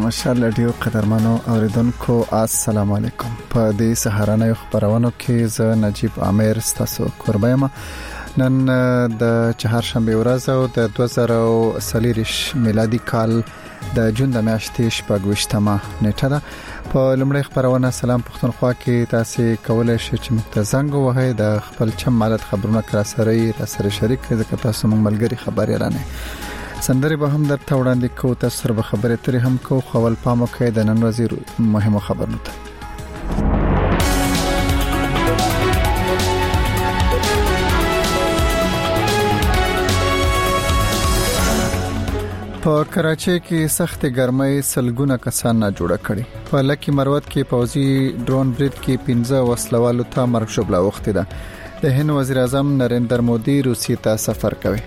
مشال رادیو قدرمنو اوریدونکو السلام علیکم. په دې سهارنۍ خبرونو کې زه نجیب عامر ستاسو قربایم. نن د چهارشنبه ورځ او د 2023 میلادي کال د جون د میاشتې 28مه نیټه ده. په لومړی خبرونه سلام پښتونخوا کې تاسو کولای شئ چې موږ زنګ ووهئ د خپل چم مالت خبرونه سره شریک کړئ ځکه تاسو موږ ملګری خبري رانه سندري به هم درته وړاندې کوو. تاسو سره به خبرې ترې هم کوو. خپل پام وکړئ د نن ورځې مهمه خبرونه ته. په کراچۍ کې سخت ګرمۍ سلګونه کسان نه جوړه کړي. په لکی مروت کې پوځي ډرون برید کې 15 وسلوالو ته مرګ شوبله وخت ده. د هند وزیر اعظم نریندر مودي روسیې ته سفر کوي.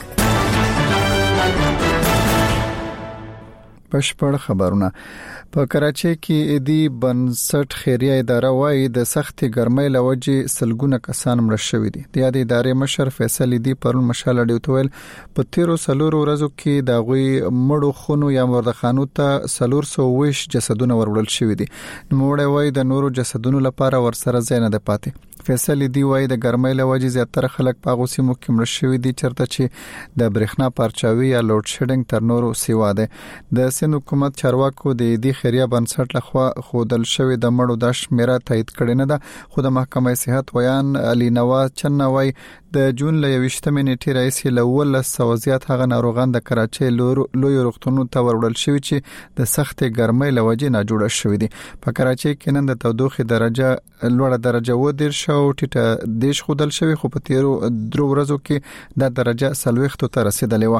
بشپړ خبرونه. په کراچۍ کې ادي بنسټ خیریه اداره وايي د سخت ګرمۍ لوجې سلګونه کسان مړ شوي دي. د یادې ادارې مشر فیصل ادي پرون مشال اډیوتویل په 13 ورځو کې د غوي مړو خونو یا مردخانو ته 420 جسدونه ورول شوي دي. نوموړی وايي د نورو جسدونو لپاره ورسره ځای نه ده پاتې. فیصل ادي وايي د ګرمۍ لوجې زیاتره خلک په غوسي مو کې مړ شوي دي چرته چې د برېښنا پارچاوي یا لوډ شیډینګ تر نورو سیوا ده. د سند حکومت چارواکو د دې خیریه بنسټ لخوا خودل شوی د مړو د شمیره تایید کړي نه ده. خو د محکمه صحت ویان علي نواز چنوي د جون ل 28 نیټې رئیس له 100 زیات هغه ناروغان د کراچۍ لوی روغتونونو ته ورول شوی چې د سخت ګرمۍ لوجې نه جوړه شوی دي. په کراچۍ کې نن د تودوخه درجه لوړه درجه و دیر شو ټیټه دیش خودل شوی خو په 13 ورځو کې د درجه 40 ته رسیدلې و.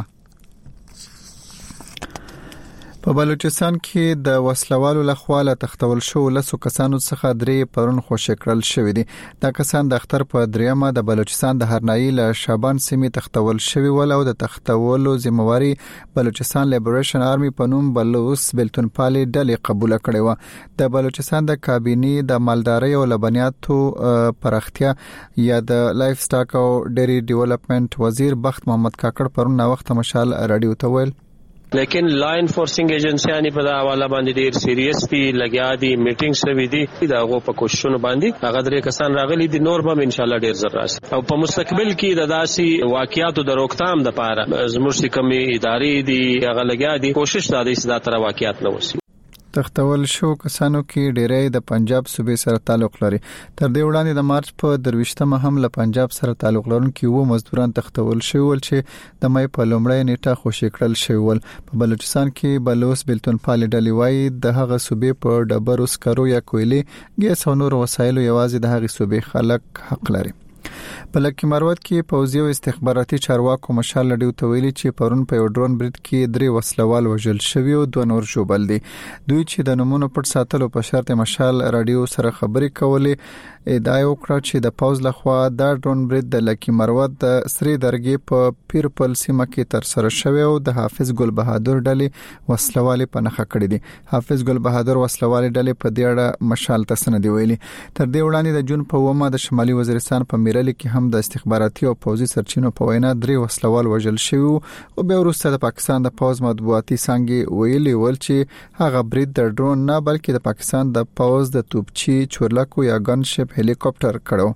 په بلوچستان کې د وسلوالو لخوا له تختول شو لسو کسانو څخه درې پرون خوشی کړل شوې دي. دا کسان د اختر په دریمه د بلوچستان د هرنایي له شابان سیمې تختول شوی ول او د تختولو ذمہواری بلوچستان لیبریشن آرمي په نوم بلوچ بلتونپالي ډلې قبول کړې و. د بلوچستان د کابینې د مالدارۍ او لبنیاتو پراختیا یا د لایف سټاک او ډيري ډیولپمنٹ وزیر بخت محمد کاکړ پرون نا وخت مشال رادیو ته ویل لیکن لا انفورسنگ ایجنسیانی په دا حواله باندې ډیر سیریس دي لګیا دي میټینګ شوې دي دا غو په کوششونو باندې هغه درې کسان راغلي دي. نور به ان شاء الله ډیر زر راشي او په مستقبل کې د داسي واقعیاتو د روکثام لپاره زموږ کومي ادارې دي هغه لګیا دي کوشش دا دي چې دا تر واقعیات نه وسی. تختول شو کسانو کې ډېرې د پنجاب صوبې سره تعلق لري. تر دې وړاندې د مارچ په 23مه هم له پنجاب سره تعلق لرونکي وو مزدوران تختول شول چې د مې په لومړۍ نیټه خوشی کړل شول. په بلوچستان کې بلوچ بلتونپالي ډلې وايي د هغه صوبې په ډبرو سکرو یا کویلې ګیس او نور وسایلو یوازې د هغه صوبې خلک حق لري. په لکی مروت کې پوځي او استخباراتي چارواکو مشال لډیو ته ویلي چې پرون په یو ډرون برید کې 3 وسلوال وژل شوی او 2 نور ژوبل دي. دوی چې د نمونه پټ ساتلو په شرط مشال رادیو سره خبرې کولې ادعا وکړه چې د پوز لخوا دا ډرون برید د لکی مروت د سری درګي په پیرپل سیمه کې تر سره شوی او د حافظ ګل بهادر ډلې وسلوال په نخښه کړی دي. حافظ ګل بهادر وسلوال ډلې په دې اړه مشال تسنه دی ویلي. تر دې وړاندې د جون په ومه د شمالي وزیرستان په میرل کې هم د استخباراتي او پوځي سرچینو په وینا 3 وسلوال وژل شوی او بیا وروسته د پاکستان د پوز مطبوعاتي څنګه ویلي ول چې هغه برید د ډرون نه بلکې د پاکستان د پوز د توپچی چورلکو یا ګن شپ هلیکاپټر کړو.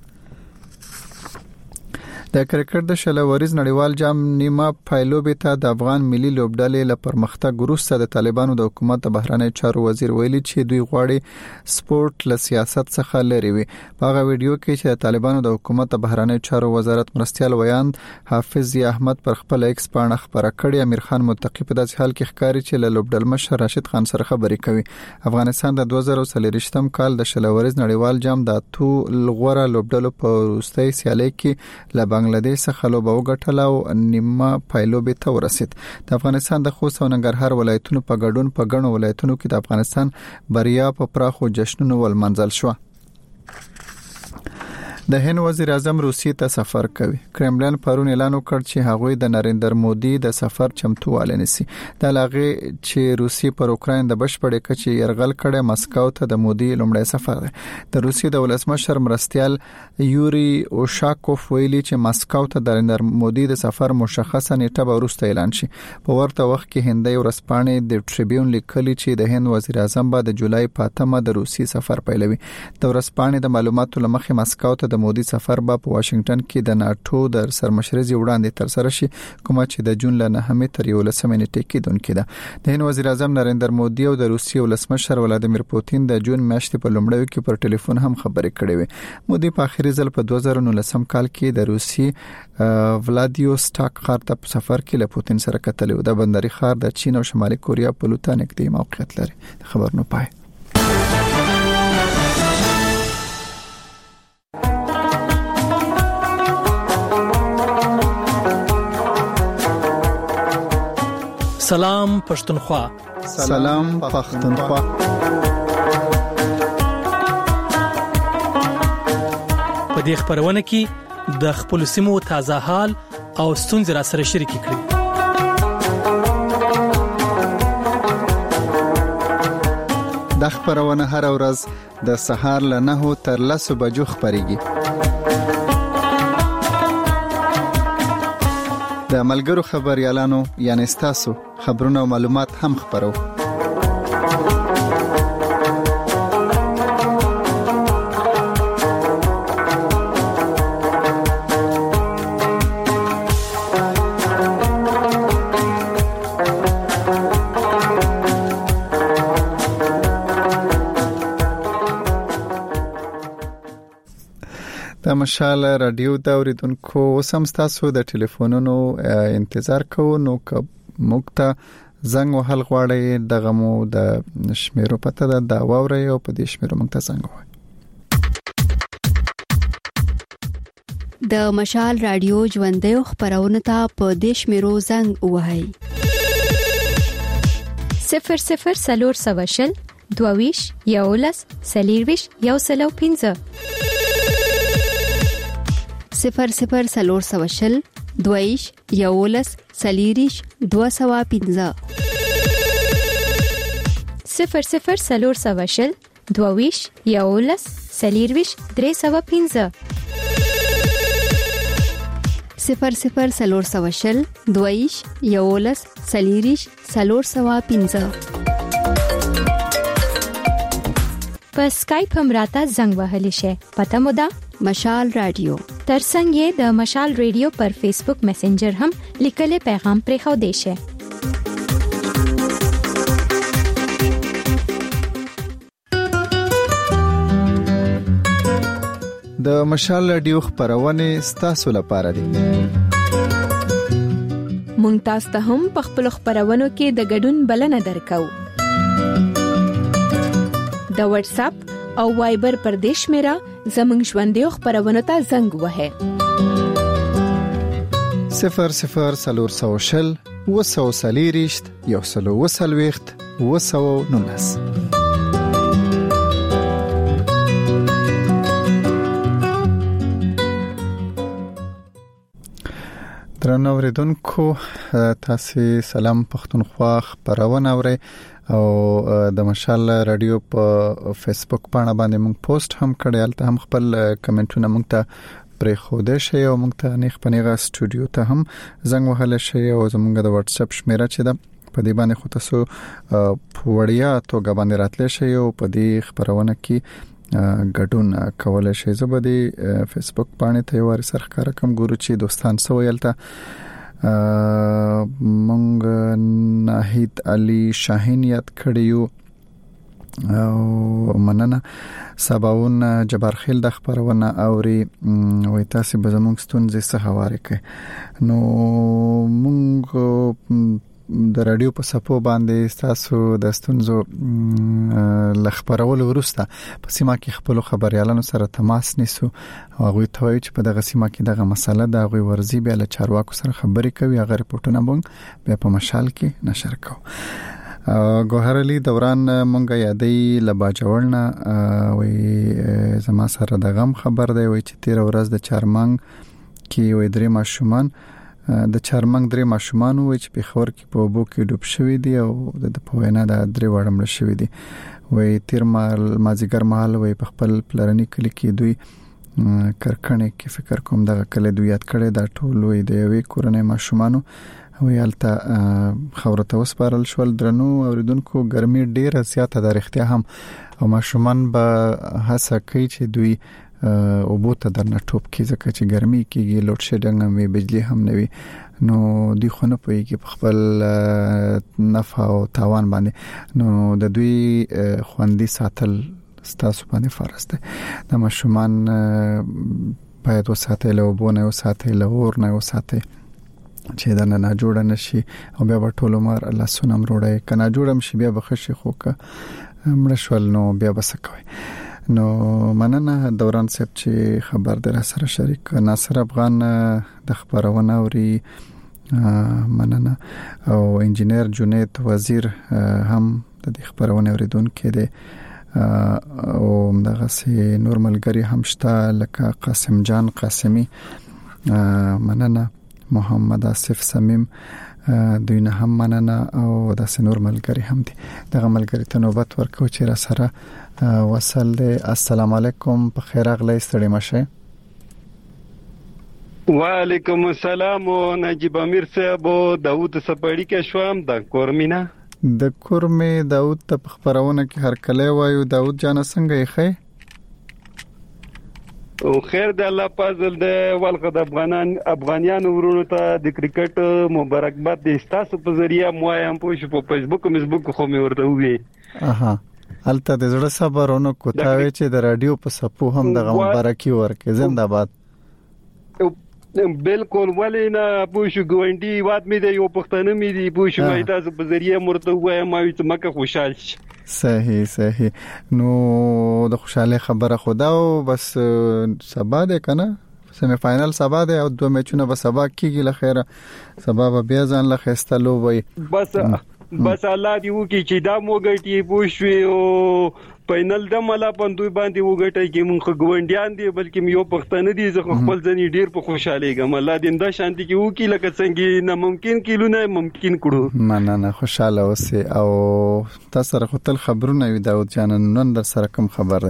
د کرکټ د شلوریز نړیوال جام نیمه پایلوبې ته د افغان ملي لوبډلې له پرمختګ وروسته د طالبانو د حکومت د بهرنی چارو وزیر ویلي چې دوی غواړي سپورت له سیاست څخه لري وي. په هغه ویډیو کې چې د طالبانو د حکومت د بهرنی چارو وزارت مرستيال ویاند حافظ احمد پر خپل ایکس پاڼه خبره کړې. امیر خان متقی په داسې حال کې ښکاري چې له لوبډل مشر راشد خان سره خبرې کوي. افغانستان د 2023م کال د شلوریز نړیوال جام د اتو لغوره لوبډلو په وروستۍ سیالۍ کې له بنگلاديش څخه لوبه وګټله او نیمه پایلوبې ته ورسید. د افغانستان د خوست او ننګرهار ولایتونو په ګډون په ګڼو ولایتونو کې د افغانستان بریا په پراخو جشنونو ولمنځل شو. د هند وزیر اعظم روسیې ته سفر کوي. کرملن پرون اعلان وکړ چې هغوی د نریندر مودي د سفر چمتووالی نیسي. د لاغه چې روسیې پر اوکراین د بشپړې کچې يرغل کړي مسکو ته د مودي لومړی سفر دی. د روسیې د ولسمشر مرستيال یوري اوشاکوف ویلي چې مسکو ته د نریندر مودي د سفر مشخصه نیټه به وروسته اعلان شي. په ورته وخت کې هندي ورځپاڼې د ټریبیون لیکلي چې د هند وزیر اعظم به د جولای په 8مه د روسیې سفر پیلوي. د ورځپاڼې د معلوماتو لمخې مسکو ته د مودي سفر به په واشنگټن کې د ناتو د سرمشرزي وړاندې تر سره شي، کومه چې د جون ل 9 تر 11 نیټې کې دونکې ده. د هند وزیر اعظم نریندر مودي او د روسیې ولسمشر ولادیمیر پوتین د جون میاشتې په لومړیو کې پر ټلیفون هم خبرې کړې وې. مودي په اخیری ځل په 2019 کال کې د روسیې ولادیوستاک ښار ته په سفر کې له پوتین سره کتلې و. د بندري ښار د چین او شمالي کوریا په لور نږدې موقعیت لري. خبرونه پای. سلام پښتونخوا. سلام پښتونخوا. په دې خبرونه کې د خپل سیمو تازه حال او ستونزې را سره شریک کړئ. د خبرونه هر ورځ د سهار له 9 تر 10 بجو خبريږي. د ملګرو خبريالانو یعنی تاسو خبرونه او معلومات هم خبرو. د مشال رادیو دا اوریدونکو وسم تاسو د ټلیفونونو انتظار کوو. نو مکتا زنګ وهل غواړي دغه مو د شمیرو پته ده دا ووري او په دې شمیرو مونږ ته زنګ وهي. د مشال رادیو ژوندۍ خبرونه ته په دې شمیرو زنګ وهي. 00 سلور سواشل دوويش یولس سلیرويش یوسلو 15 00 سلور سواشل دویش یولس سلیریش 215 00 سلور سواشل دوويش یولس سلیرويش 315 00 سلور سواشل دویش یولس سلیریش 315 په اسکایپ هم راته زنګ وهلی شي. پته مو ده مشال رادیو. ترڅنګ یې د مشال رادیو پر فیسبوک میسنجر هم لیکلي پیغام پرې خو دی شي. د مشال رادیو خبرونه ستاسو لپاره دي. مونږ تاسو ته هم په خپل خبرونو کې د ګډون بلنه درکو. د واتس اپ او وایبر پر دیش میرا زمنګ ژوندۍ خبرونه ته زنګ وهه. 00 سلور سوشل وسو سلیریشت یوسلو وسلويخت وسو نونس. درنو اوریدونکو تاسو سلام پښتونخوا خبرونه اورئ او د مشال رادیو په فیسبوک باندې موږ پوسټ هم کړی. البته هم خپل کمنټونه موږ ته پرې خوده شي او موږ ته نه خپنیغه سټوډیو ته هم زنګ وهل شي او زموږ د واتس اپ شمیره چې ده په دې باندې خو تاسو وړیا توګه باندې راتلی شي او په دې خبرونه کې ګډون کولای شي. زبدي فیسبوک باندې ته ور سره ښکارا کوم ګورو چې دوستان سو یلته مونږ ناهید علي شاهین یاد کړیو او مننه. سباون جبار خیل د خبرونه اوري وای تاسو به زموږ ستونزې څه حواله کوي. نو مونږ د رادیو په سپو باندې تاسو د ستونزو لخبرولو ورسته په سیمه کې خپل خبريالانو سره تماس نیسو او هغه ته وایي چې په دغه سیمه کې دغه مسله د هغه ورزي به له چارواکو سره خبرې کوي. هغه رپورټونه مونږ به په مشال کې نشر کوو. ګوهر علي دوران مونږه یادې لباجوړنا وې زما سره د غم خبر دی وې چې 13 ورځ د چارمنګ کې وې درې ماشومان د چارمنګ درې ماشومان وې چې په خور کې په بو کې ډوب شوی دي او د پوینا د درې وړم شوی دي وې تیر مازیګر مهال وې په خپل پلرنی کلی کې دوی کرکنه کې فکر کوم دغه کله دوی یاد کړي دا ټول وې د یوې کورنۍ ماشومانو ویالته خبرته وسپارل شول. درنو اوریدونکو ګرمي ډیره زیاته د اړتیا هم او ماشومان به هڅه کوي چې دوی او بوته درنه ټوب کې ځکه چې ګرمي کېږي لوډ شیډینګ هم بجلی هم نه وي نو دوی خو نه پوي کې خپل نفع او تاوان باندې نو د دوی خوندي ساتل ستاسو باندې فرض ده. د ماشومان باید وساتئ له وبونه وساتئ له اور نه وساتئ چې دا نه جوړ نشي او بیا په ټولو مار الله سنم روړی کنه جوړم شي بیا بخښي خو کا مړ شول نو بیا بسکوي. نو مننه دوران صاحب چې خبر در سره شریک ناصر افغان د خبرونه اوري مننه او انجنیر جنید وزیر هم د خبرونه اوریدونکو دی او دغه سي نور ملګری هم شته لکه قاسم جان قاسمی مننه محمد آصف سمیم دوی نه هم مننه او د سنور ملګری هم دي دغه ملګری ته نوبت ورکو چې را سره وصل دي. السلام علیکم په خیر اغلی ستړي مشه. وعلیکم السلام نجیب امیر صاحب داوود سپړی کې شوم د کورمینا د کورمه داوود ته خبرونه کې هر کله وایو داوود جان څنګه یې خې او خیر د الله فضل د ولغه د افغانانو ورونو ته د کرکټ مبارکباد د تاسو په ذریعہ موایم په فیسبوک خو مې ورته وی الته د زړه صبرونو کوتاوي چې د رادیو په سپو هم د مبارکي ورکه زنده‌باد. بالکل ولینا پوښ ګوندی واد مې د یو پښتنه مې دی پوښ مې تاسو په ذریعہ مرته وایم چې مکه خوشاله شي. صحیح نو د خوشاله خبره خدا او بس سبا ده کنه سیمی فائنل سبا ده او دوه میچونه به سبا کیږي لخيره سبا به بیا ځان لخيستلو وي بس الله دی وکي چې دا موګټي پوښوي او فائنل د ملا پندوی باندې وګټي کې مونږ ګوندیان دي بلکې یو پښتنه دي زه خپل ځنی ډیر په خوشاله ګم الله دې انده شانتي کې وکي لکه څنګه نه ممکن کیلونه ممکن کړو نه خوشاله اوسه او تاسو سره خپل خبرونه وي داود جان نن در سره کوم خبر ده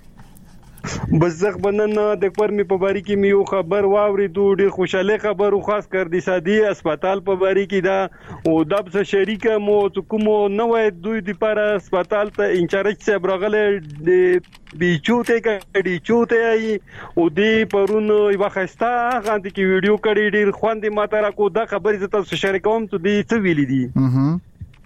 بس زغ بنن د پرمی په باری کې میو خبر واوري ډیر خوشاله خبر او خاص کر دي سادي هسپتال په باری کې دا او د څه شریک مو کوم نو دوی د پر هسپتال ته انچارج صاحب راغله د بیچوته کډی چوته ای او دی پرون یو خستا غاندې کې ویډیو کړي ډیر خوندې ماته را کو دا خبرې ته تاسو شریکوم ته دی څه ویلي دي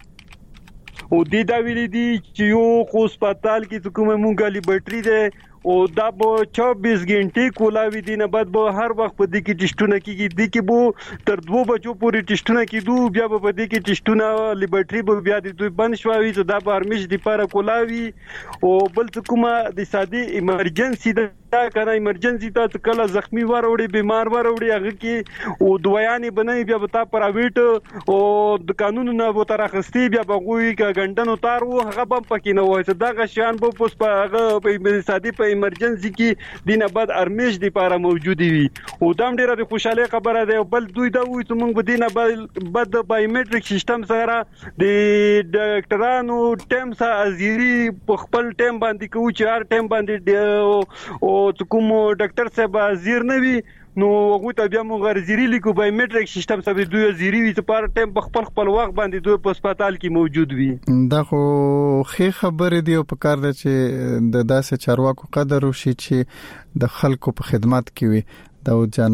او دی دا ویلي دي چې یو هسپتال کې کومه مونږه لیبرټری ده او دا به 24 غنټې کولاوي دي نه بعد به هر وخت په دې کې ټیسټونه کیږي د کې بو تر 2 بجو پورې ټیسټونه کیدو بیا به په دې کې ټیسټونه لیبرټری به بیا د دوی بند شوي چې دا به ارمیش دی لپاره کولاوي او بل څه کومه د سادي ایمرجنسي دا کنه ایمرجنسي ته کله زخمی وروړي بیمار وروړي هغه کې او دوايانې بنئ بیا به تا پرایویټ او د قانون نه به تر اخستي بیا به غوي ک غنټنو تار وو هغه بم پکې نه وای چې دا غشان به پوس په هغه په سادي په ایمرجنسي کې دینه بعد ارمیش دی لپاره موجود وي او دام ډیره د خوشاله خبره ده بل دوی دا وي چې موږ دینه بعد بایومټریک سیستم سره د ډاکټرانو ټیم سره ازيري په خپل ټیم باندې کوي چې هر ټیم باندې او کوم ډاکټر صاحب ازیر نه وي نو هغه ته بیا موږ غرزيري لیکو بایومټریک سیستم سره دوی زیری وي چې پر ټیم په خپل وخت باندې دوی په هسپتال کې موجود وي. دا خو خې خبرې دی او په کار ده چې د داسې چارواکو قدر وشي چې د خلکو په خدمت کې وي داود جان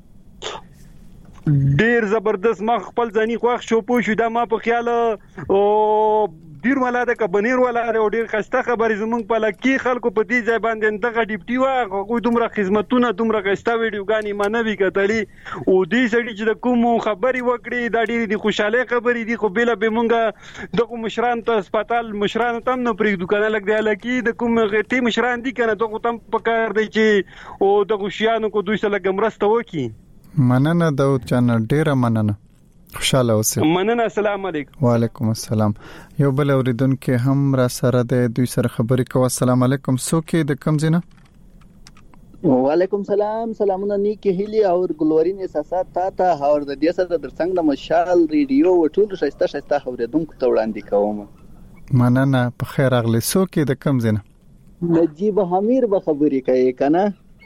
ډیر زبردست ما خپل ځاني خوښ شو پوه شو دا ما په خیال او ډیر ولاده ک بنیر ولاده او ډیر خسته خبرې زمونږ په لکه خلکو په دې ځای باندې دغه ډیپټي واغه دومره خدمتونه دومره خسته ویډیوګانی منوي کتلی او دې سړي چې د کوم خبري وکړي دا ډیر دي خوشاله خبرې دي خو بل به مونږه دغه مشران ته هسپتال مشران تم نه پریږدو کنه لګ دی لکه د کوم غټي مشران دي کنه دغه تم پکار دی چې او د غشيانو کو دوی سره لګمرسته وکي. مننه داود جان ډیره مننه. خوشاله اوسئ. مننه. السلام علیکم. وعلیکم السلام. یو بل اوریدونکو هم را سره د دوی سره خبرې کوي. السلام علیکم. څوک د کوم ځای نه؟ وعلیکم سلام. سلامونه نیکی هیلی او ګلورین احساسات تا او د دې سره در څنګه د مشال ریډیو ټول شایسته اوریدونکو ته وړاندې کوم. مننه. په خیر راغلی. څوک د کوم ځای نه؟ نجیب حمیر به خبرې کوي کنه.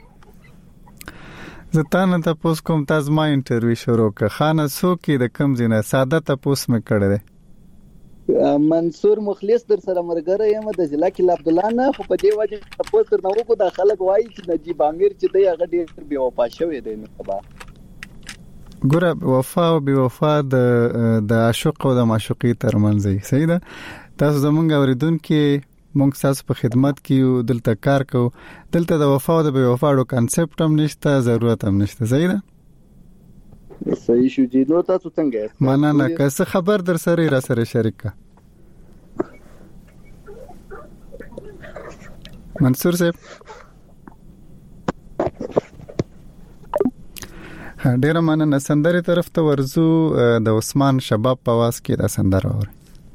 زه تاسو ته پوس کوم. تاسو ما انټرویو شروع کړه. خانه څوک د کوم ځای نه؟ ساده ته پوس مې کړی دی. منصور مخلص در سره مرګره یم د ضلع کې عبد الله نه. خو په دې وجه تاسو تر نو کو د خلک وایي چې نجیب امیر چې دی هغه ډېر بے وفا شوی دی. نو خبا ګوره وفا او بے وفا د عاشق او د معشوقي ترمنځ دی. صحیح ده. تاسو زمونږ اوریدونکو مونږ تاسو په خدمت کې دلته کار کوو. دلته د وفا او د بے وفا ډو کانسپټ هم نشته، ضرورت هم نشته. صحیح ده. صحیح شو جی. نو تاسو څنګه یاست؟ مننه. که څه خبر در سره را سره شریک کا منصور صاحب. ډیره مننه. سندره طرف ته ورزو. د عثمان شباب په واس کې دا سندره اوري.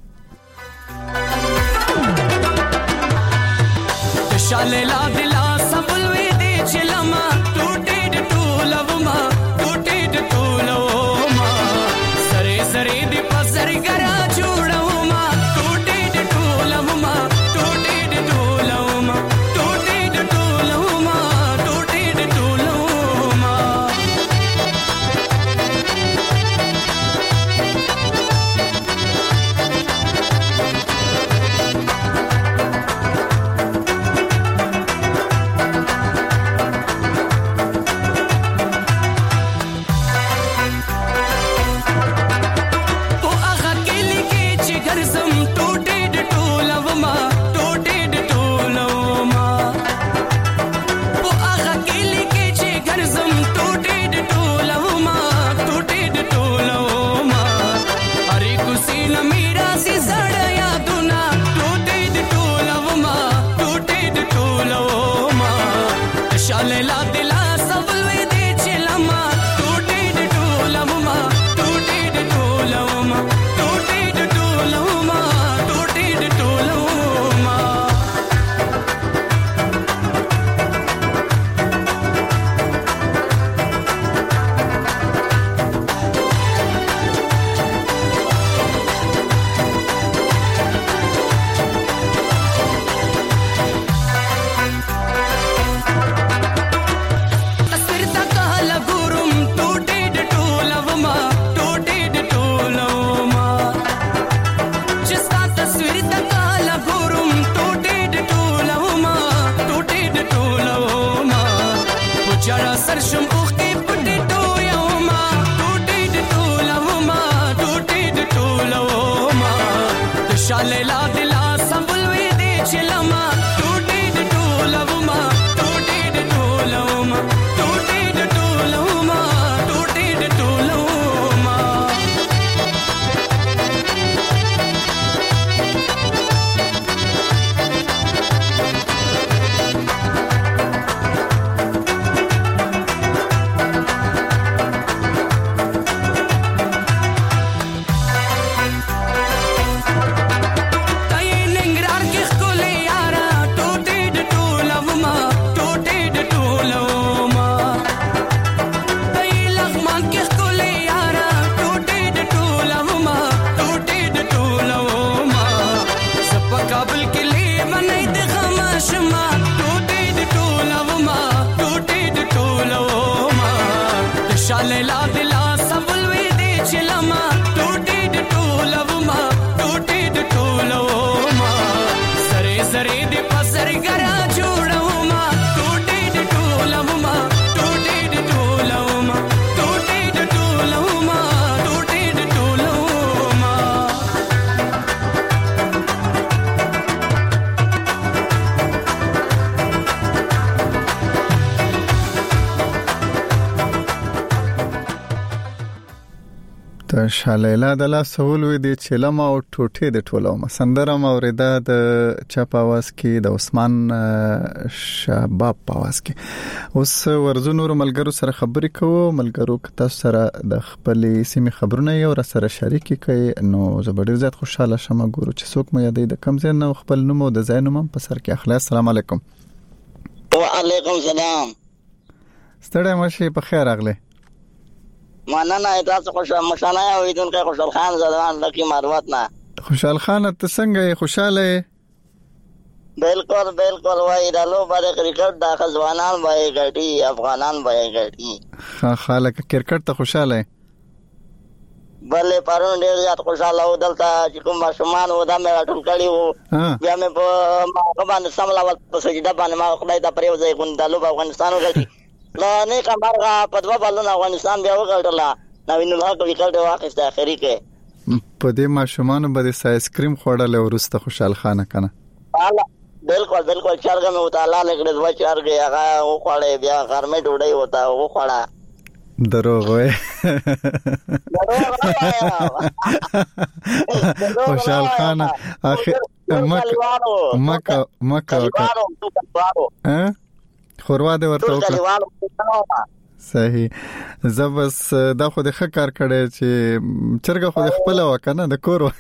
شاله لا دلا سبلوي دي چلما ټوټه ټولوما ټوټه ټولوما سره سره دي پسر ګرا جوړوما ټوټه ټولوما ټوټه ټولوما ټوټه ټولوما ټوټه ټولوما د شالیلا د لا سوال وی دی چلم او ټوټه د ټولوم سندره موریدا د چپ आवाज کې د عثمان شباب په आवाज کې اوس ورزونو ملګرو سره خبرې کوو ملګرو کته سره د خپل سیمه خبرونه یو سره شریک کړي نو زبر زیات خوشاله شمه ګورو چې څوک مې یادې د کم ځای نو خپل نوم او د ځای نوم په سر کې اخلاص. السلام علیکم. وعلیکم السلام. ستړی مشه په خیر اغله مننه تاسو خوشاله مشانه ویدونکو خوشحال خان زدان لکی مروت نه. خوشحال خان ته څنګه خوشاله؟ بالکل بالکل وای دالو باندې کرکټ د ځوانان وای ګټي افغانان وای ګټي خالک کرکټ ته خوشاله بلې پرون ډیر زیات خوشاله و دلته چې کوم ماشومان و دا مې ټول کړي وو بیا مې په ما باندې سملاول په سجده باندې ما خدای ته پرې وځي ګوندالو په افغانستان وګټي لا نه کمرغه په دوا بالونه افغانستان بیا وګټلا نوین الله کوي کړه واخیسته اخري کې په دې ماشومان باندې آیس کریم خوړل ورسته خوشحال خان کنه بالکل بالکل چارګه مې وتعالى لګړې دوا چارګه هغه وخوړې بیا غرمه ډوډۍ وتا وخوړه دروغ وای خوشحال خان اخر مکه خوروا دې ورته وکړه صحیح زبس دا خو د خکار کړي چې چرګه خو د خپل وکنه د کور او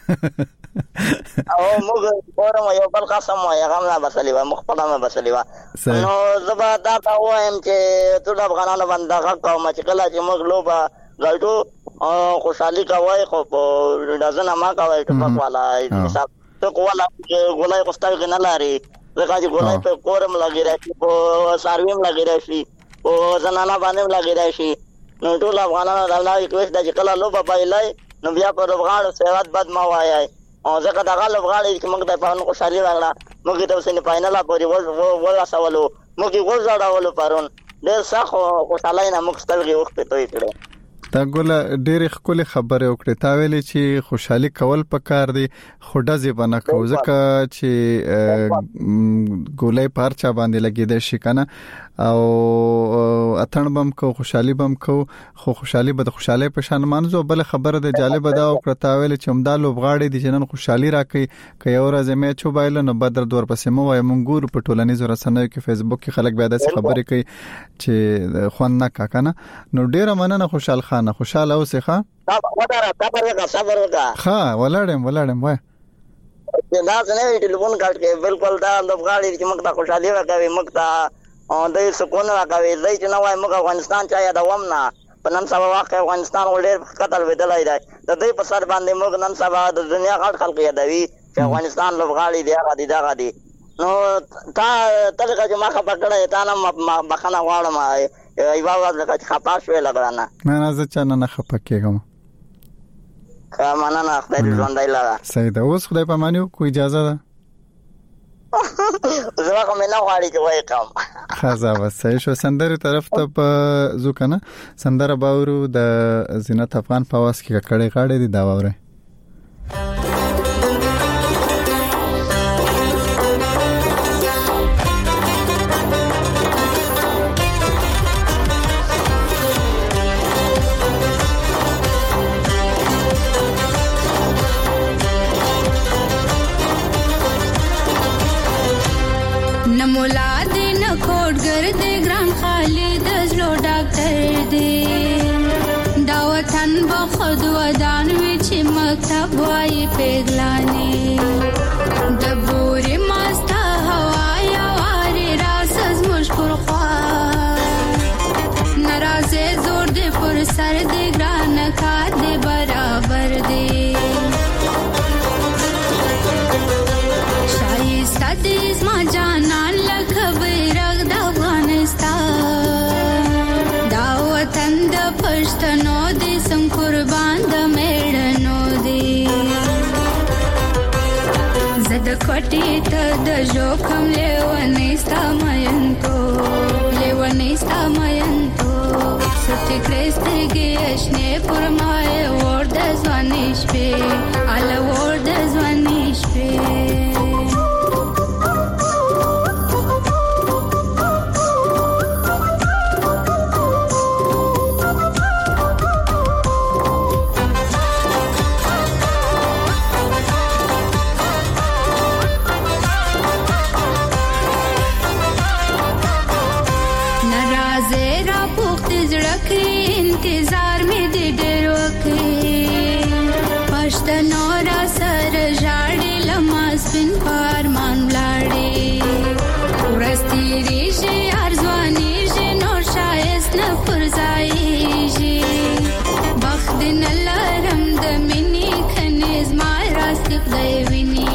موږ کورم یو بل قسم یې غم نه بسلیوا مخفله ما بسلیوا نو زبا دا وایم چې ټول افغانانو باندې کوم چې کله چې موږ لوبه غلطو خوشحالي کوي خو په دازنه ما کوي ټپک والا حساب ته کولا ګولای کوستای کنه لاري زکه چې ګولای په کورم لګی راشي په سارویم لګی راشي او زنانه باندې لګی راشي نو ټول افغانانو د الله ریکوست د چې کله لوبه پایلای نو بیا په لوبغاړو سیوات بد ما وایي او ځکه دا لوبغاړي چې موږ د پاون خوشالي راغله موږ ته وسنه فائنل پورې ولا سوالو موږ ګول ځړاولو پرون ډېر ښه خوشاله نه موږ ستلګي وخت ته کړو دا ګوله ډېر خپل خبره وکړه تا ویلې چې خوشحالي کول پکار دي خډه زبنه کو ځکه چې ګولې پارچا باندې لګیدل شي کنه او اتن بم کو خوشحالي بم کو خو خوشحالي به د خوشحالي په شان مانزو بل خبره د جالب دا وکړه تا ویلې چې همدا لوبغاړي دي چې نن خوشحالي راکې ک یو ورځ مې چوبایل نو بدر دور پسې مو وای مونږ په ټولنیزو رسنیو کې فیسبوک کې خلک بیا د خبرې کوي چې خوان نه کا کنه نو ډیره مننه خوشحال خان خوشاله اوسه ښا صبر وکړه ها ولاړم وای دا څنګه ټلیفون کاټ کې بالکل دا لوبغاړي چې موږ ته خوشحالي راکوي موږ ته او د سکون راکوي ځای چې نو وای موږ افغانستان چا یادوم نه په نن سبا واقع افغانستان ولې قتل ودلای دی د دې په سر باندې موږ نن سبا د دنیا غټ خلک یادوي چې افغانستان لوبغاړي دی هغه دي نو تا تلګه چې ما خبر کړه تا نه بخنه واړم ایوا واز لکه خپاش وې لګرانه نه زه چا نه خپکېږم کمنه نه خدای دې ژوندۍ لاره سید اوس خدای په مانیو کو اجازه ده زما کوم نه غواړي چې وای کوم خزا وسه شو سندره طرف ته په زو کنه سندره باورو د زینت افغان په واس کې کړي غاړي دي دا وره وای پیغلانی د بوري ماستا هوايا واري راس مشکور خوا ناراضه زور دې پر سر دې ګران کار دې برابر دې شایسته دې ما جانان لکوي رغ د افغانستان دا وطن د پښتنو دې سم قربان د میړنو د کوټې ته د جوکم لیونیستا مینتو ستې کرستګي اشنه پر مای ور د ځواني شپې ال ور د ځواني شپې انتظار مې دې ډېر وکړې پښتنو را سره ژاړې لما سپین پارمان ولاړې ورځ تېرېږي ارزوانېږي نور ښایست نه پر ځایېږي بخت دې نه لرم د مینې کنې زما راستې خدای ویني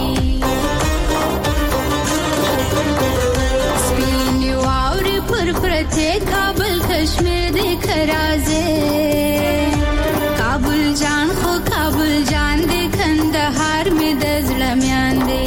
سپینې واورې پر پرتې کابل کشمیر دې کرازې کابل جان خو کابل جان دې کندهار مې د زړه میان دې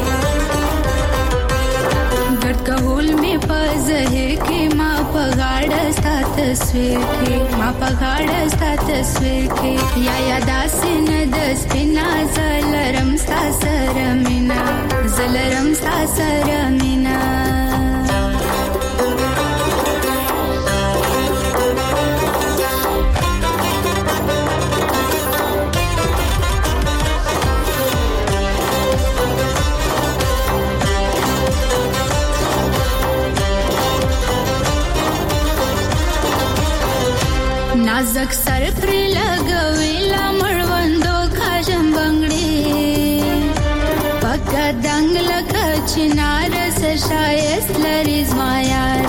ګډ کهول مې په زهر کې ما په غاړه ستا تصویر کې ما په غاړه ستا تصویر کې یا داسې نه د سپینا زلرم ستا سره مینا زلرم ستا سره مینا نازک سر پر لګویلا مړوندو کاجم بنگړي پکا دنګ لکه چنار سر شایست لري زما یار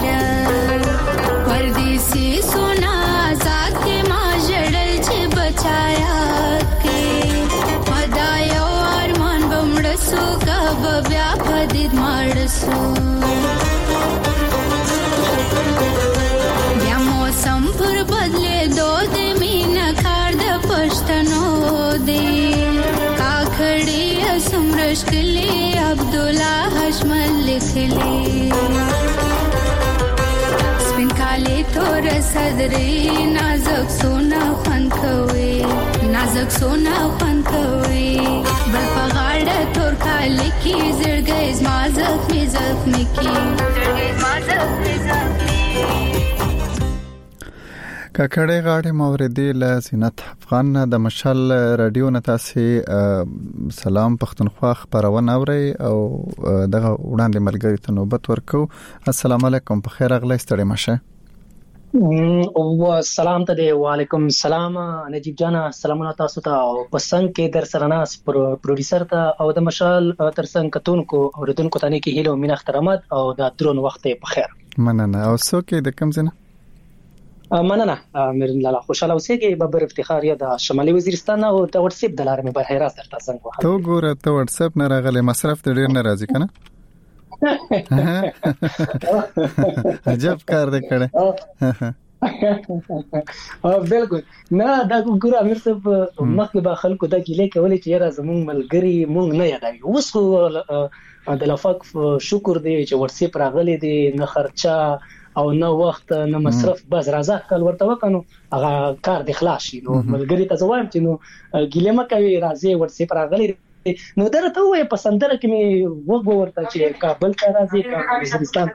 پردیسی سونا آزاد کې ما جړل چې بچایا کې پدایو ارمان بمړسو کب بیا پدید مړسو بیا موسم پر بدلې دو دې مینا کار د پښتنو دې کاکړې سمرشکلې عبد الله حشمل لیکلې سپین کالې تور صدرې نازک سونا خوان کوي نازک سونا خوان کوي بل پغاړه تور کالې کې زړګې زما زخمي زخمي کې زړګې زما زخمي زخمي ککړې غاړې موردی له زینت افغان د مشال رادیو نه تاسو سلام پښتونخوا خبرونه اوري او دغه وړاندې ملګری ته نوبت ورکو السلام علیکم په خیر اغلی ستړي مشه او سلام ته دی وعلیکم السلام نجیب جانا سلامونه تاسو ته او پسند کې در سره ناس پروډوسر ته او د مشال ترڅنګ کتونکو اوریدونکو ته نه کې هیله او مینه احترامات او د درون وخت په خیر مننه او څوک د کوم ځای مننه امرن لاله خوشاله اوسېږي ببر افتخار یا د شمالي وزیرستان او د واتس اپ د لارې مې بهر راځه درته څنګه وه ته ګوره ته واتس اپ نه راغلی مصرف ته ډیر ناراضي کنه عجب کار دې کړه بالکل نه دا ګوره امیر صاحب مخکې به خلکو دا ګیلې کولې چې یاره زمونږ ملګري مونږ نه یادوي اوس خو د لفاق شکر دی چې واتس اپ راغلی دی نه خرچه او نو وخت نه مصرف بس راځه کل ورته وکنو هغه کار د خلاص شي نو ملګری ته زوایم چې نو ګیلې مکوي راځي واتس اپ راغلی نو درته وې پسندره کې مې وګ ورته چې کابل ته راځي وزیرستان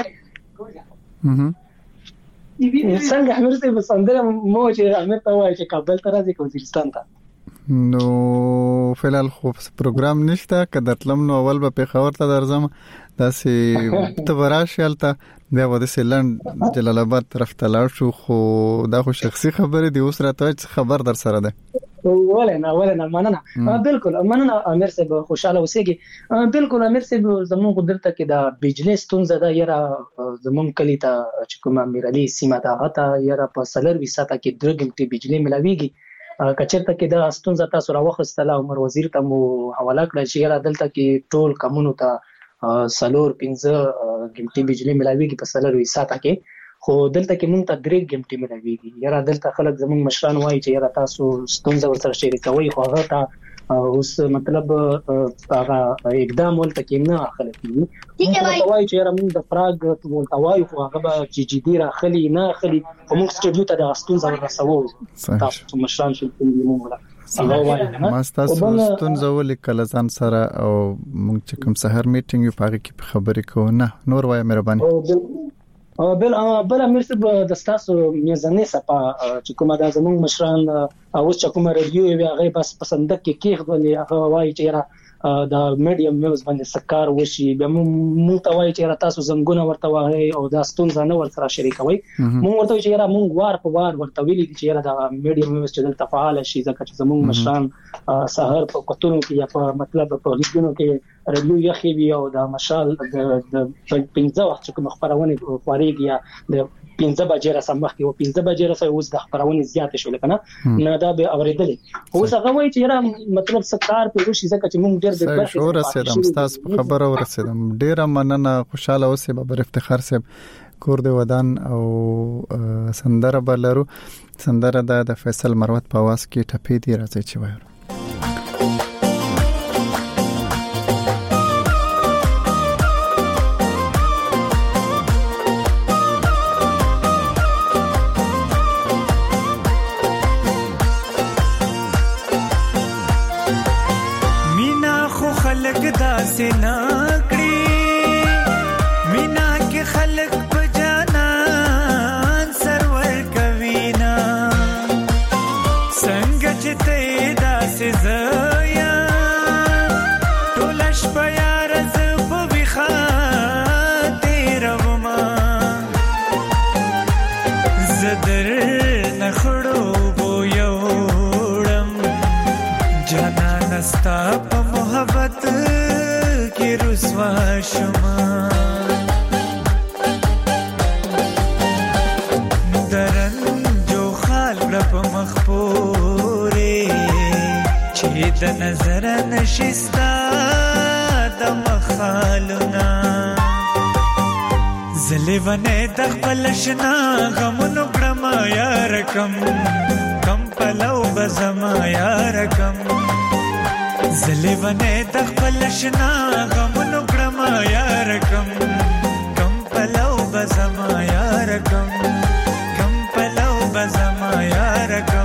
څنګه امیر صاحب پسندره مو چې امیر ته وایي چې کابل ته راځي وزیرستان ته نو فعال خو پروګرام نشته کدتلم نو اول به په خبر ته درځم داسې تبراشلته بیا و د سیلند جلال آباد طرف ته لاړ شو خو دا خو شخصي خبره دی اوس راته خبر در سره ده ولنه مننه بالکل مننه امیر صاحب خوشاله اوسېږي بالکل امیر صاحب زموږ قدرت کې دا بجلی ستونزه ده یاره زموږ کلی ته چې کوم امیر علي سیمه ده هغه یاره په سلر وساته کې 2 غنټې بجلی ملاويږي کچرته کې دا ستونزه تاسو راوخستله عمر وزیر ته مو حواله کړ چې یاره دلته کې ټول کمونو ته سلور 15 غنټې بجلی ملاويږي په سلر وساته کې خو دلته کې مونږ ته 3 غنټې ملاويږي یاره دلته خلک زموږ مشران وایي چې یاره تاسو ستونزه ورسره شریکوي خو هغه ته اوس مطلب هغه اقدام ولته کې نه اخلي کیږي وایي چې یاره مونږ د پراګ ولته وایو خو هغه به چې جدي راخلي نه اخلي خو مونږ سټډیو ته د ستونزه ورسوو تاسو مشران شول مونږ ما تاسو ستونزه ولیکل ځان سره او مونږ چې کوم سحر میټینګ یو پاره کې خبرې کوو نه نور وای مهرباني بل امیر صاحب د تاسو میزانې صفه چې کومه د زموږ مشران او چې کومه رادیو وی هغه بس پسند کې کېغولې هغه وایي چې را د میډیم ویوز باندې سکار وشي بیا مونږ ته وایي چې تاسو زنګونه ورته وایي او دا ستونزه نه ورسره شریکوي مونږ ورته چې یاره مونږ وار په وار ورته ویلي چې یاره د میډیم ویوز چې دلته فعال شي ځکه چې زموږ مشران سحر په کوتونو کې یا په مطلب په لیدونو کې رادیو یخي وي او د مشال د 15 وخت کوم خبرونه خوريږي یا د 15 بجې را سمخ کې او 15 بجې را اوس د خبرونه زیات شول کنه نه دا به اوریدلې اوس هغه وایي چې یاره مطلب سکار په وشي ځکه چې مونږ ډېر د برخه ورسېدم تاسو خبره ورسېدم ډېر مننه خوشاله اوسې بابر افتخار صاحب کور د ودان او سندره بلرو سندره د فیصل مروت په आवाज کې ټپې دی راځي چې وایو سنا کړی مینا کې خلق په جانان سرور کوینا څنګه چې ته داسې زیا ټولش په یار ز په وخا تیرو ما زدر نخړو بو یوړم جانان استا په محبت رسوا شما درن جو خال رب مخبوره چې د نظر نشستا د مخالنا زلیونه د خپلشنا غمونو کرما یار کم پلو بزما یار کم زلیونه د خپلشنا غمونو کرما یار کم پلو بزما یار کم پلو بزما یار کم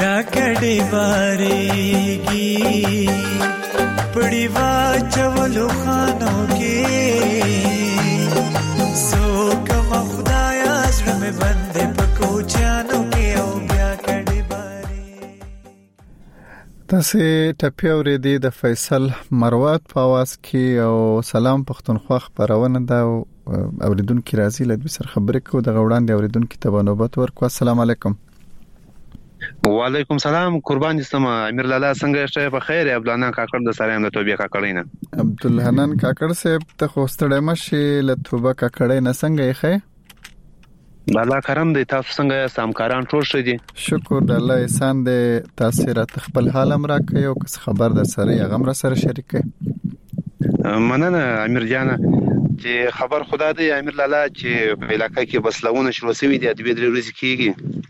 بیا کډې بارېږي پړی واچولو خانو کې څوک ما خدایا زړه مې بندې په کوچیانو کې او بیا کډې بارېږي. تاسو ټپي اورېدې د فیصل مروات په आवाज کې او سلام پښتونخوا خبرونه دا اوریدونکو راځي لږ سر خبرې کو د غوړاندې اوریدونکو ته نوبت ورکو. السلام علیکم. وعلیکم سلام قربان استم امیر لالا څنګه شې په خیر عبدالحنان کاکړ د سره هم د توبې کاکړینا عبدالحنان کاکړ صاحب ته خوستړې مشه له توبه کاکړې نه څنګه یې خې الله کرم دې تاسو څنګه سامکاران ټول شې دي شکر د الله احسان دې تاثیرات خپل حالم راکې او کس خبر د سره غم را سره شریک مننه امیر جان چې خبر خدا دې امیر لالا چې په علاقې کې بس لونه شروع شوی دي د دې ورځې کېږي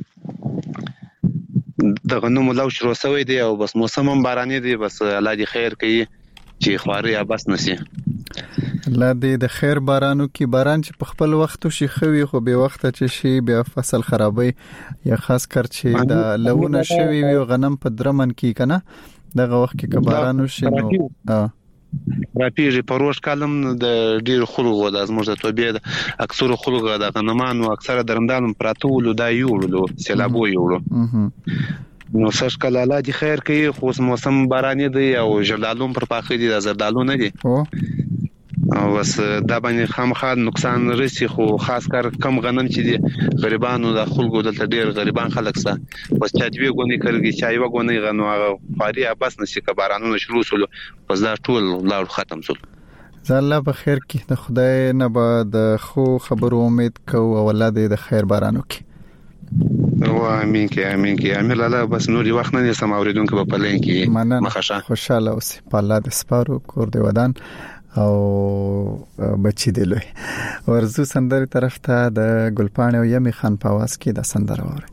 د غنمو لو شروع شوی دی او بس موسم هم باراني دی بس الله دې خیر کوي چې خواري ابس نشي الله دې د خیر بارانو کې باران چې په خپل وخت شي خوي خو به وخت چې شي بیا فصل خرابوي یا خاص کر چې د لونه شوی وي غنم په درمن کې کنه دغه وخت کې بارانو شي نو راپیږي پروش کالم د ډیر خلکو د ازموږ د توبې د اکثر خلکو د غنمانو اکثره درمدانو پراتولو دا یوړو سیلابو یوړو نو سش کله الله دې خیر کوي خو موسم باراني دی او جلالون پر پاخې دي د زردالو نه دي او بس دا باندې خامخا نقصان رسي خو خاص کر کم غنم چې دي غریبانو د خلکو دلته ډیر غریبان خلک سه بس چا دوی غونې کړي چای وګونې غنو هغه فاري ابس نشي که بارانونه شروع شول بس دا ټول لاړ ختم شول الله په خیر کې د خدای نه بعد خو خبرو امید کو او الله دې د خیر بارانو کې امين کې امیر لالا بس نور وخت نه سم اوریدونکو په پلین کې مخشه خوشاله اوسې په الله د سپارو کور دی ودان او بچی دی لوی ورزو سندري طرف ته د ګلپاڼه او یمي خان په आवाज کې د سندره وره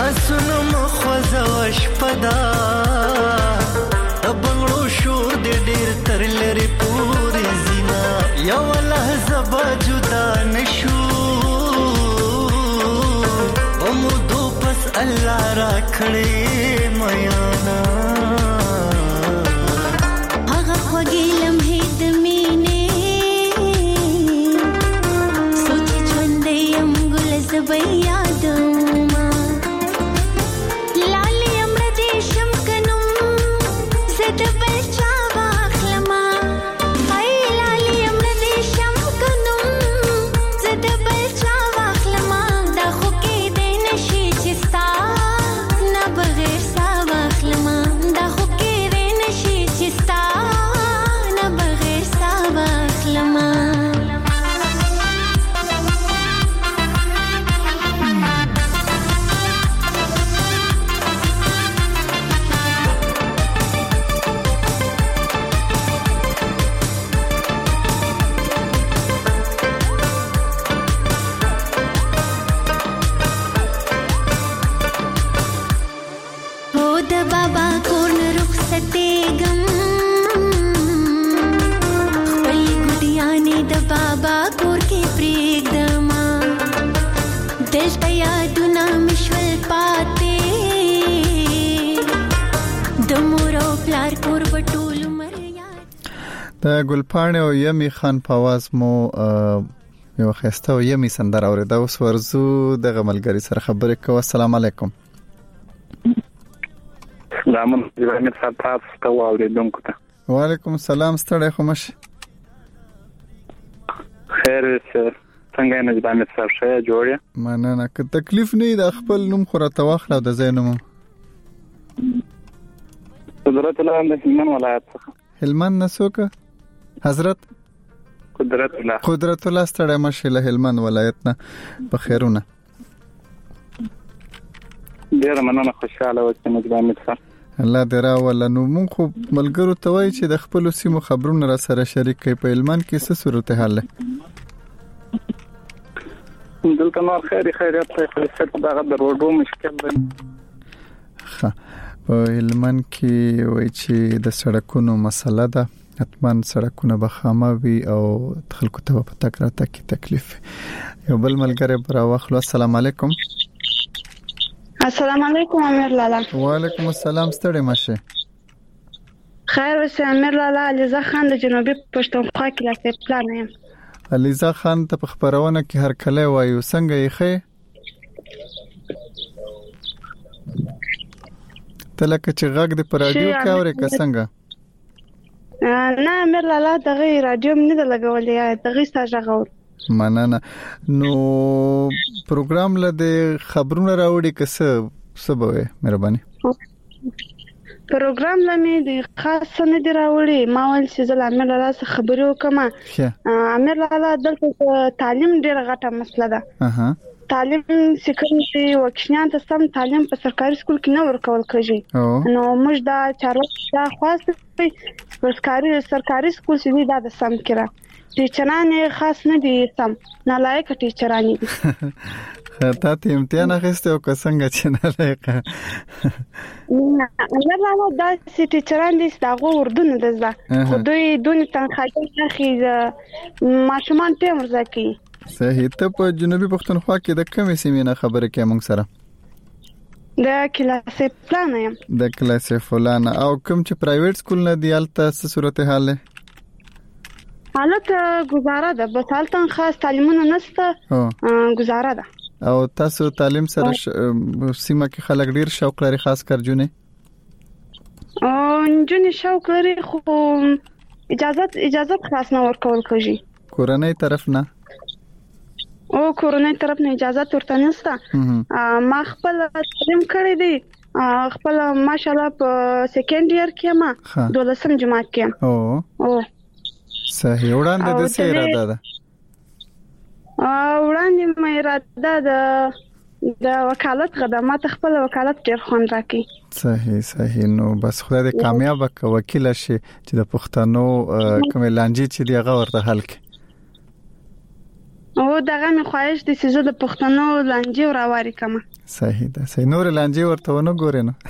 لاسونو مخوزه وشپدا بنگړو شور دې ډېر تر لري پوری زینا یو لحظه به جدا نشو امودو پس الله را کړې میانا هغه خوږې لمحې د مینې سوچ ژوند یم ګل زبې یادومه لالې امر دې شم کنم زه د بل چا واخلمه هی لالې امر دې شم کنم زه د بل چا واخلمه دا خو کې دې نشي چې ستا نه بغیر سا واخلمه دا خو کې دې نشي چې ستا نه بغیر سا واخلمه د ګلپاڼې او یمي خان په आवाज مو یو خسته او یمي سندره اوریدا. اوس ورزو د غملګری سره خبرې کوو. السلام علیکم. سلام علیکم تاسو ته اوریدونکو ته. وعلیکم السلام. ستړی خو مش خیر څنګه نه باندې صاحب شه جوړه مننه. که تکلیف نه د خپل نوم خو را تواخله د زینوم قدرت الله د هلمند ولایت څخه. هلمند نسوکه حضرت قدرت الله ستړی مشه له هلمند ولایت نه په خیرونه. ډیر مننه خوشاله اوسئ مجبانې صاحب. الله دې راوله. نو مونږ خو ملګرو ته وایي چې د خپل سیمو خبرونه را سره شریک کړئ. په هلمند کې څه صورتحال ده؟ دلته نور خیریت ته خلاصت دغه د روډو مشکل دی. په هلمند کې وایي چې د سړکونو مسله ده. حتمان سړکونه به خامه وي او خلکو ته په تک راته کې تکلیف. یو بل ملګری برا واخلو. السلام علیکم. السلام علیکم امیر لالا. وعلیکم السلام. ستړی مشه. خیر اوسه امیر لالا. علیزا خان د جنوبي پښتونخوا کې لاسه پلان یم. علیزا خان ته په خبرونه کې هر کله وایو څنګه یې خې تلکه چې غږ د پر رادیو کې اورې که څنګه؟ نه امیر لالا دغه رادیو نه د لګولې دغه ساجه غور. مننه. نو پروګرام له د خبرونه راوړي که څه به مهرباني؟ پروګرام لمه د خاص نه دی راوړي. ما ول چې زه امیر لالا څخه خبرې وکم. امیر لالا دلته تعلیم ډیره غټه مسله ده. تعلیم سکندري وکشنان ته سم تعلیم په سرکاري سکول کې نه ورکول کېږي. نو موږ دا چارواکي خاص په سرکاري سکول کې دا د سم کړه. ټیچران خاص نه دي سم نالایق ټیچران دي. تا ته امتحان اخیسته او څنګه چې نالایق؟ نه راو دا ټیچران دي دغه اردن دزه خو دوی تنخواهي اخی ماشومان ته مرزکی. صحیح. ته په جنوبي پښتونخوا کې د کومې سیمې نه خبرې کوي موږ سره؟ د کلاسې پلان یم. د کلاسې فلان. او کوم چې پرایویټ سکول نه دی الته څه صورتحال ده؟ حالت گزاره ده. بس حالتاً خاص تعلیمونه نسته. گزاره ده. او تاسو تعلیم سره سیمه کې خلک ډیر شوق لري خاص کر جونې؟ جونې شوق لري خو اجازه خاص نه ورکول کېږي. کورنۍ طرف نه؟ کورنۍ طرف نه اجازه ورته نشته. ما خپل تعلیم کړی دی. خپل ماشاءالله په سیکنډ ایئر کې ما 12م جماعت کې. صحیح. وړاندې د څه اراده ده؟ وړاندې مې اراده د وکالت خدمات خپل وکالت ډیر خوند راکې. صحیح. نو بس خدای دې کامیاب وکړي وکیل شي چې د پښتنو کوم لانجې چې دی هغه ورته حل کړي. او دغه می خواهش د سيزو د پښتنو لانجې راواري کما. صحیح ده. صحیح. نور لانجې ورته ونه ګورې نو.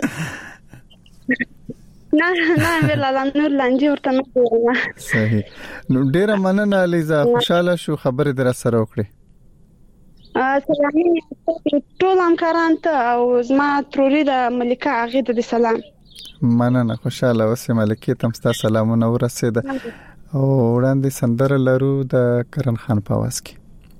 نه ویلا نور لانجې ورته نه ګورم. صحیح. نو ډیره مننه الیزا، خوشاله شو خبرې در سره وکړې. سلامونه ټول همکاران ته او زما تروري د ملکه هغه د سلام. مننه، خوشاله اوسې. ملکه تم ستاسو سلامونه ورسېده. او وړاندې سندره لرو د کرن خان په आवाज کې.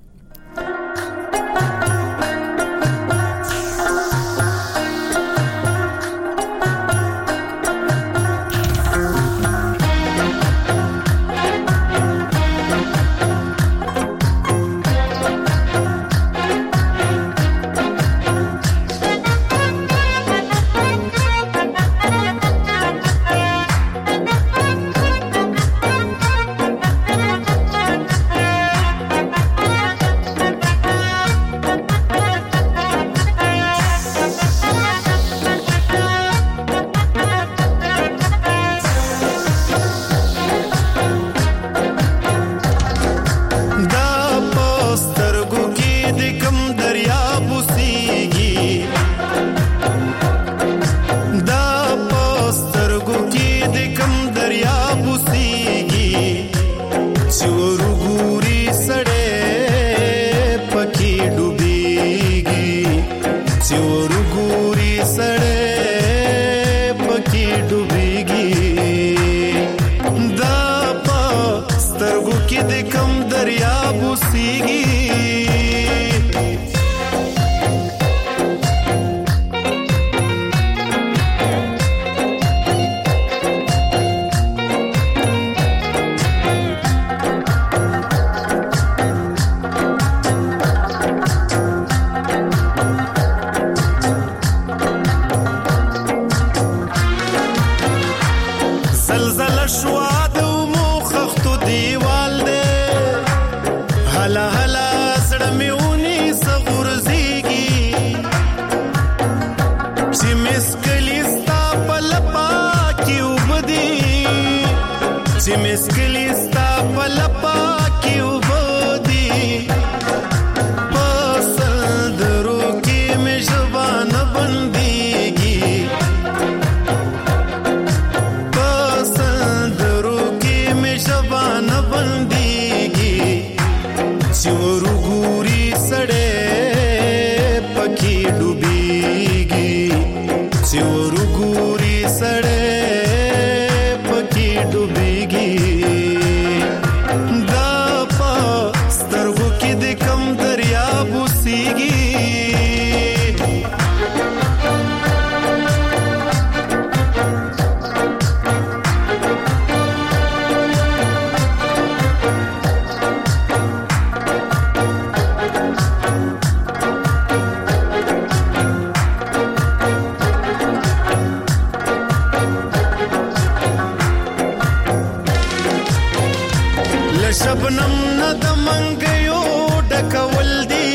شبنم نه د منګیو ډکول دی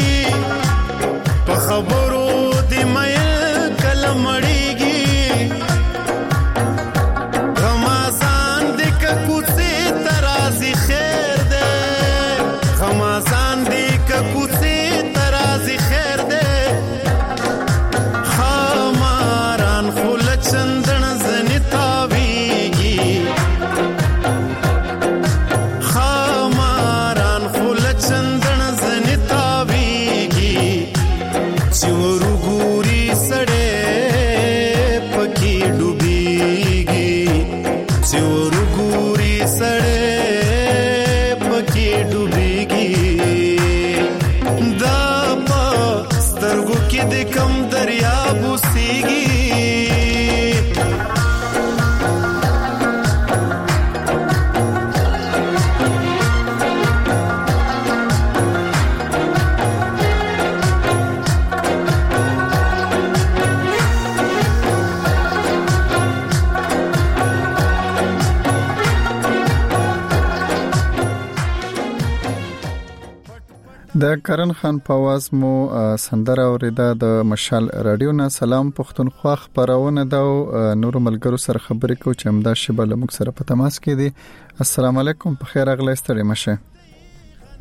په خبرو دی مې کلمړیږي غمازان د کوڅې ترازی خیر ده غمازان د کوڅې ترازی خیر ده خماران خل چندن زنی تاویږي چندن زنی تاویږي چې ورګوري سړې پکې ډوبېږي چې ورګوري سړې پکې ډوبېږي دا په سترګو کې د کم دریاب وسیږي د کرن خان په आवाज مو سندره اوریدا د مشال رادیو نه. سلام پښتونخوا خبرونه دا نور ملګرو سره خبرې کو چې امدا شبه لمک سره په تماس کې دي. السلام علیکم، په خیر اغلی ستړي مشه.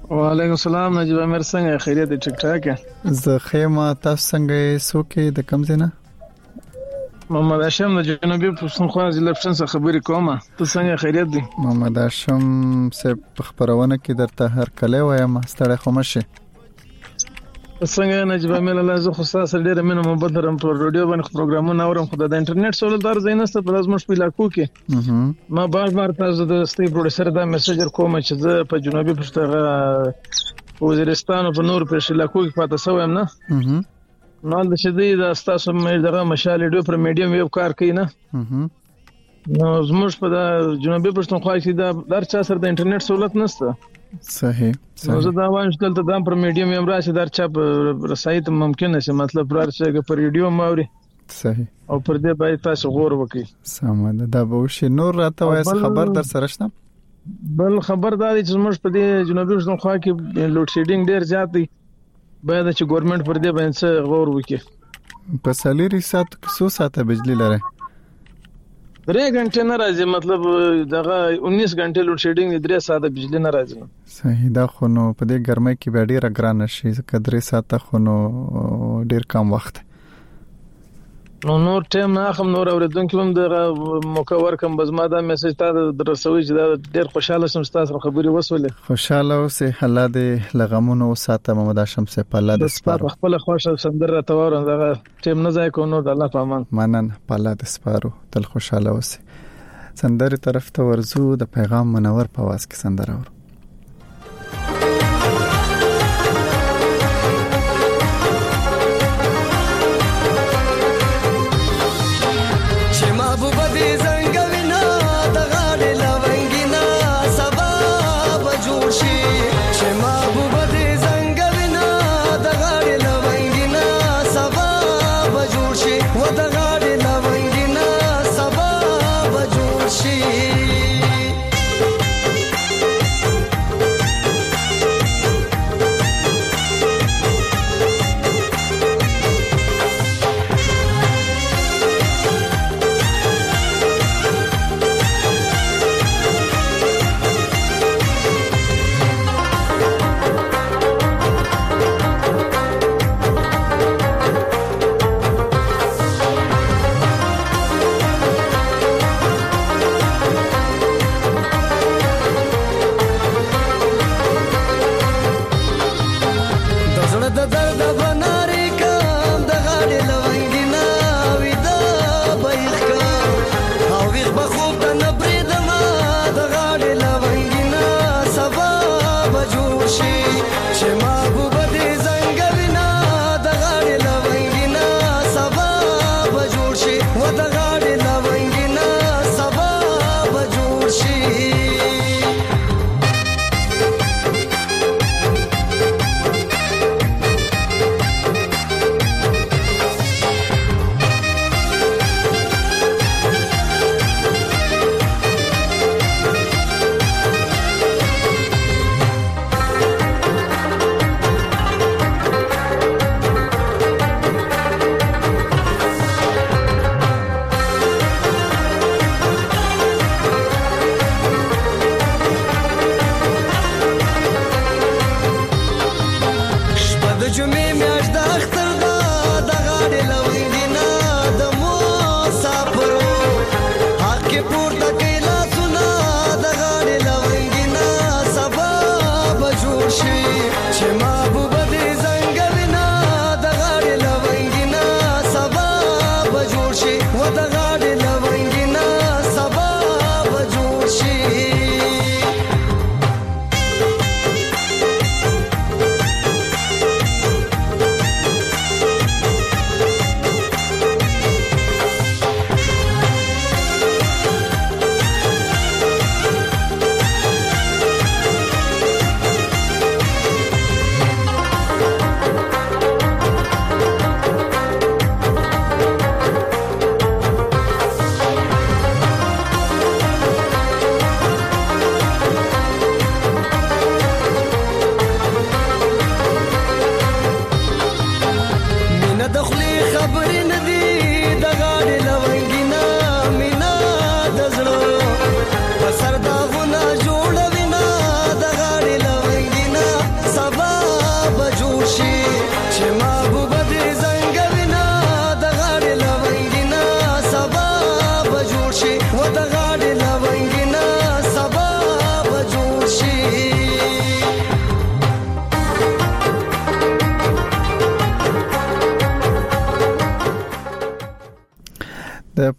وعلیکم السلام نجیب امیر څنګه خیریت دی ټیک ټاک زه خیمه تاسو څنګه سوکې د کم ځای نه محمد هاشم د جنوبي پښتونخوا ضلع څخه خبرې کوم ته څنګه خیریت دی محمد هاشم سه خبرونه کې درته هر کله وایم ستړی خو مشه څنګه نجیب امیر الله زه خو تاسو ډېر مینه محبت لرم په رادیو باندې پروګرامونه اورم خو د انټرنیټ سره دار زینسته په لازم شپې لاکو کې ما بار تاسو د ستې پروډوسر دا میسیجر کوم چې زه په جنوبي پښتونخوا وزیرستان په نور په شلاکو کې پاتې سوم نه نو د شدې د تاسو مې دغه مشال ډیو پر میډیم ویب کار کوي نه نو زموږ په جنوبي پښتونخوا کې دا در چا سره د انټرنیټ سہولت نشته صحیح نو زه دا وایم چې دلته د پر میډیم هم راشي در چا رسایت ممکن نشي مطلب راشي پر ریډیو ماوري صحیح او پر دې باید تاسو غور وکړئ سمه دا به شي نور راته وایي خبر در سره شته بل خبر دا دی چې موږ په دې جنوبي پښتونخوا کې لوډ شیډینګ ډیر زیات دی باید چې ګورنمنت پر دې باندې غور وکړي په سالري سات څو ساعته بجلی لري 3 غنټه نه راځي مطلب دغه 19 غنټه لوډ شیډینګ 3 ساعته بجلی نه راځي صحیح دا خو نو په دې ګرمۍ کې به ډیره ګران شي ځکه 3 ساعته خو نو ډیر کم وخت نو نور ټیم نه هم نور اوریدونکو هم د مکور کم بزما دا میسج ته درسوي چې دا ډیر خوشاله سم تاسو خبري وسولې خوشاله اوسه الله دې لغمونو ساته محمد هاشم سه په الله دې سپارو خپل خوشاله سندره تور دا ټیم نه ځای کو نو د الله په امان منن په الله دې سپارو تل خوشاله اوسه سندره طرف ته ورزو د پیغام منور په واس کې سندره ور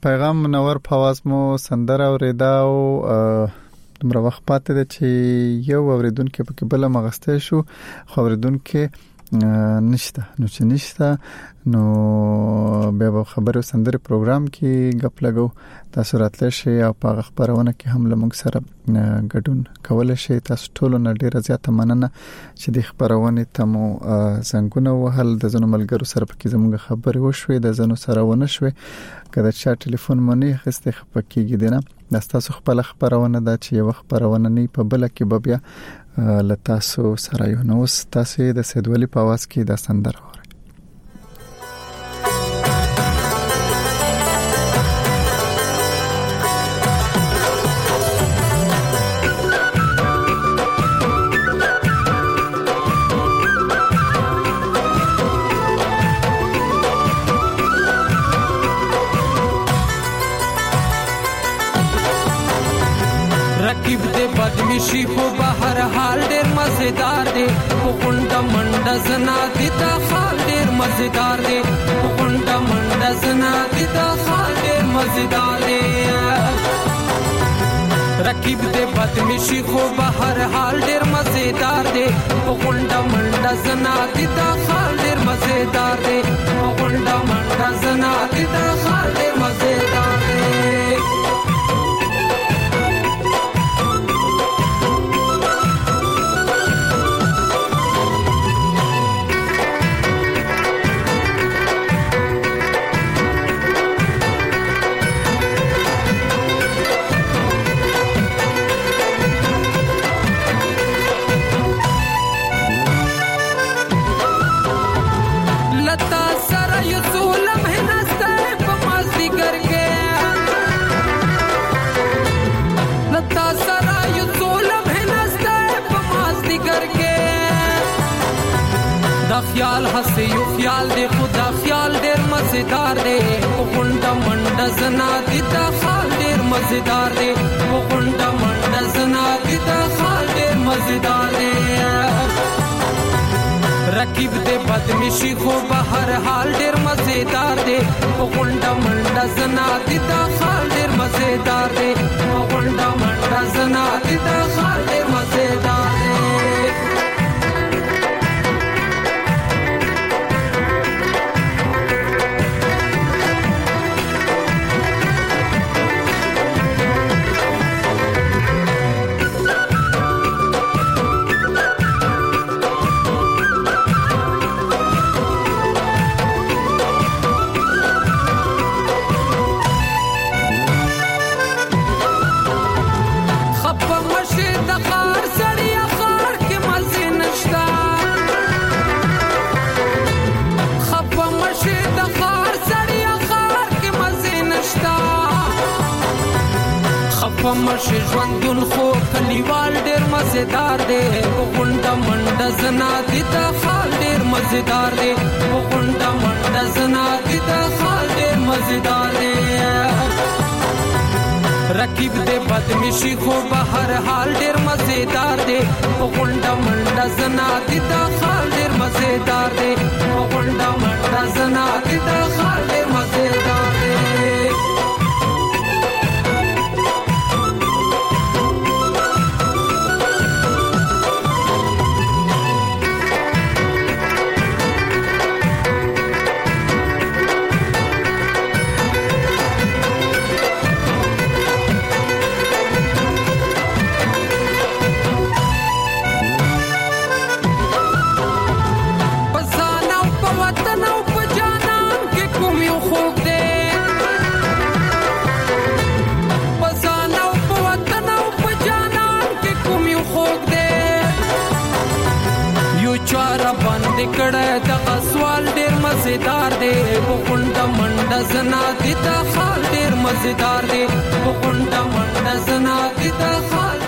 پیغام منور په आवाज مو سندره اوریدا او تمره وخت پاتې ده چې یو اوریدونکو په بل مغسته شو خو اوریدونکو نشته نو چې نشته نو به خبرو سندره پروګرام کې غپ لګو تاسو راتلی شي او په خبرونه کې هم لمږ سره ګډون کول شي تاسو ټول نه ډیره زیاته مننه چې د خبرونه تمو زنګونه وهل د زنو ملګرو سره په کې زموږ خبرې وشوي د زنو سره ونه شوي کله چې ټلیفون مونږ خسته خپکیږي دینه تاسو خپل خبرونه دا چې یو خبرونه نه په بل کې بیا لتاسو سره یو نو تاسو د سیدولي په आवाज کې د سندره بدمشي په بهر حال ډېر مزیدار دی په غونډه منډه زنا دي دا حال ډېر مزیدار دی په غونډه منډه زنا دي دا حال ډېر مزیدار دی رقیب دې بدمشي خو بهر حال ډېر مزیدار دی په غونډه منډه زنا دي دا حال ډېر مزیدار دی په غونډه منډه زنا دي دا حال ډېر مزیدار دی خیال هسه یو خیال دې خدا خیال ډېر مزیدار دی غونډه منډه زنا دي دا خال ډېر مزیدار دی غونډه منډه زنا دي دا خال ډېر مزیدار دی رقیب دې بدمشي خو بهر حال ډېر مزیدار دی غونډه منډه زنا دي دا خال ډېر مزیدار دی غونډه منډه زنا دي دا خال ډېر مزیدار دی پمشه ژوندون خو کلیوال ډېر مزیدار دی غونډه منډه زنا دي دا حال ډېر مزیدار دی غونډه منډه زنا دي دا حال ډېر مزیدار دی رقیب دې بدمشي خو بهر حال ډېر مزیدار دی غونډه منډه زنا دي دا حال ډېر مزیدار دی غونډه منډه زنا دي دا حال ډېر مزیدار دی کړه دا سوال ډېر مزیدار دی غونډه منډه زنا دي دا حال ډېر مزیدار دی غونډه منډه زنا دي دا حال